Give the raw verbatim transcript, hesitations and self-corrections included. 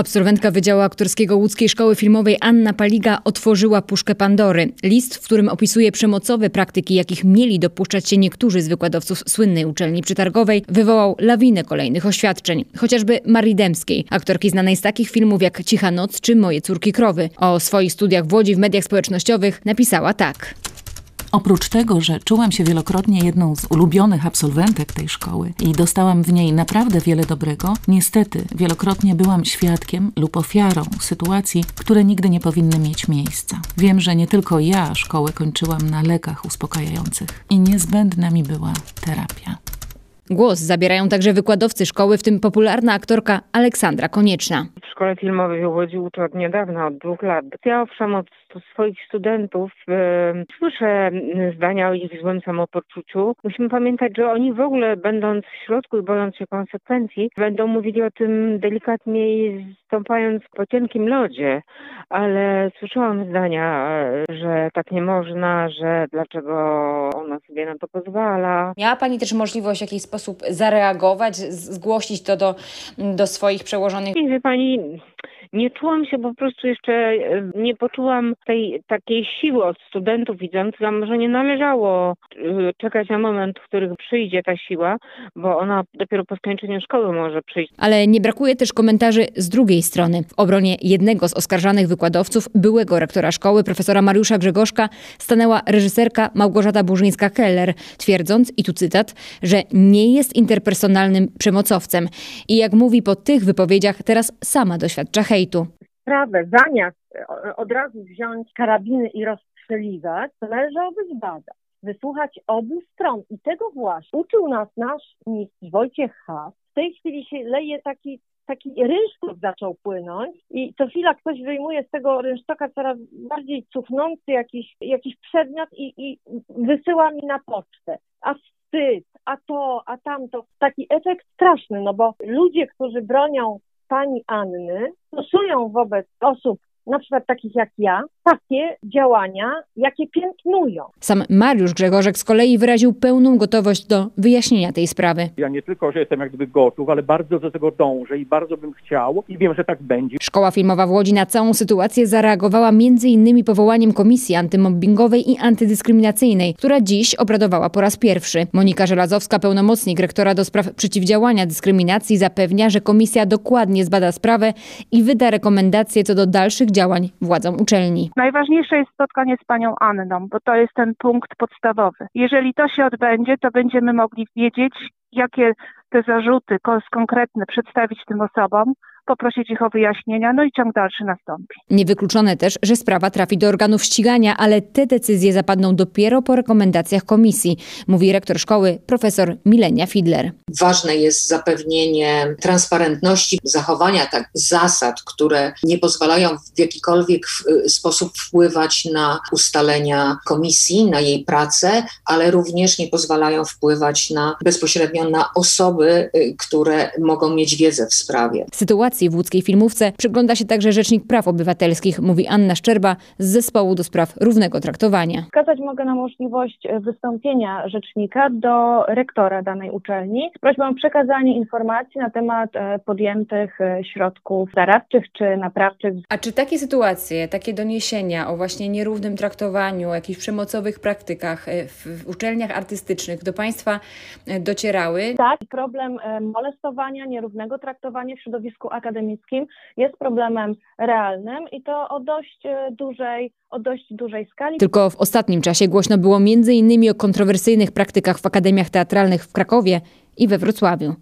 Absolwentka Wydziału Aktorskiego Łódzkiej Szkoły Filmowej Anna Paliga otworzyła puszkę Pandory. List, w którym opisuje przemocowe praktyki, jakich mieli dopuszczać się niektórzy z wykładowców słynnej uczelni przetargowej, wywołał lawinę kolejnych oświadczeń. Chociażby Marii Dębskiej, aktorki znanej z takich filmów jak Cicha noc czy Moje córki krowy. O swoich studiach w Łodzi w mediach społecznościowych napisała tak. Oprócz tego, że czułam się wielokrotnie jedną z ulubionych absolwentek tej szkoły i dostałam w niej naprawdę wiele dobrego, niestety wielokrotnie byłam świadkiem lub ofiarą sytuacji, które nigdy nie powinny mieć miejsca. Wiem, że nie tylko ja szkołę kończyłam na lekach uspokajających i niezbędna mi była terapia. Głos zabierają także wykładowcy szkoły, w tym popularna aktorka Aleksandra Konieczna. W szkole filmowej w Łodzi uczę od niedawna, od dwóch lat. Ja owszem od swoich studentów e, słyszę zdania o ich złym samopoczuciu. Musimy pamiętać, że oni w ogóle, będąc w środku i bojąc się konsekwencji, będą mówili o tym delikatniej, stąpając po cienkim lodzie. Ale słyszałam zdania, że tak nie można, że dlaczego ona sobie na to pozwala. Miała Pani też możliwość w jakiś sposób zareagować, zgłosić to do, do swoich przełożonych? Wie Pani, nie czułam się po prostu jeszcze, nie poczułam tej takiej siły od studentów widzących, a może nie należało czekać na moment, w którym przyjdzie ta siła, bo ona dopiero po skończeniu szkoły może przyjść. Ale nie brakuje też komentarzy z drugiej strony. W obronie jednego z oskarżanych wykładowców, byłego rektora szkoły, profesora Mariusza Grzegorzka, stanęła reżyserka Małgorzata Burzyńska-Keller, twierdząc, i tu cytat, że nie jest interpersonalnym przemocowcem. I jak mówi po tych wypowiedziach, teraz sama doświadcza hejtu. Sprawę zamiast od razu wziąć karabiny i rozstrzeliwać, to należałoby zbadać, wysłuchać obu stron. I tego właśnie uczył nas nasz mistrz Wojciech Has. W tej chwili się leje taki, taki rynsztok zaczął płynąć i co chwila ktoś wyjmuje z tego rynsztoka coraz bardziej cuchnący jakiś, jakiś przedmiot i, i wysyła mi na pocztę. A wstyd, a to, a tamto. Taki efekt straszny, no bo ludzie, którzy bronią pani Anny, stosują wobec osób, na przykład takich jak ja, takie działania, jakie piętnują. Sam Mariusz Grzegorzek z kolei wyraził pełną gotowość do wyjaśnienia tej sprawy. Ja nie tylko, że jestem jak gdyby gotów, ale bardzo do tego dążę i bardzo bym chciał i wiem, że tak będzie. Szkoła Filmowa w Łodzi na całą sytuację zareagowała między innymi powołaniem Komisji Antymobbingowej i Antydyskryminacyjnej, która dziś obradowała po raz pierwszy. Monika Żelazowska, pełnomocnik rektora do spraw przeciwdziałania dyskryminacji, zapewnia, że komisja dokładnie zbada sprawę i wyda rekomendacje co do dalszych działań władzom uczelni. Najważniejsze jest spotkanie z panią Anną, bo to jest ten punkt podstawowy. Jeżeli to się odbędzie, to będziemy mogli wiedzieć, jakie te zarzuty konkretne przedstawić tym osobom, poprosić ich o wyjaśnienia, no i ciąg dalszy nastąpi. Niewykluczone też, że sprawa trafi do organów ścigania, ale te decyzje zapadną dopiero po rekomendacjach komisji, mówi rektor szkoły profesor Milenia Fidler. Ważne jest zapewnienie transparentności, zachowania tak zasad, które nie pozwalają w jakikolwiek sposób wpływać na ustalenia komisji, na jej pracę, ale również nie pozwalają wpływać na bezpośrednio na osoby, które mogą mieć wiedzę w sprawie. Sytuacji w łódzkiej filmówce przygląda się także Rzecznik Praw Obywatelskich, mówi Anna Szczerba z Zespołu do Spraw Równego Traktowania. Wskazać mogę na możliwość wystąpienia rzecznika do rektora danej uczelni z prośbą o przekazanie informacji na temat podjętych środków zaradczych czy naprawczych. A czy takie sytuacje, takie doniesienia o właśnie nierównym traktowaniu, jakichś przemocowych praktykach w uczelniach artystycznych do Państwa docierały? Tak, problem molestowania, nierównego traktowania w środowisku akademickim jest problemem realnym i to o dość dużej, o dość dużej skali. Tylko w ostatnim czasie głośno było między innymi o kontrowersyjnych praktykach w akademiach teatralnych w Krakowie i we Wrocławiu.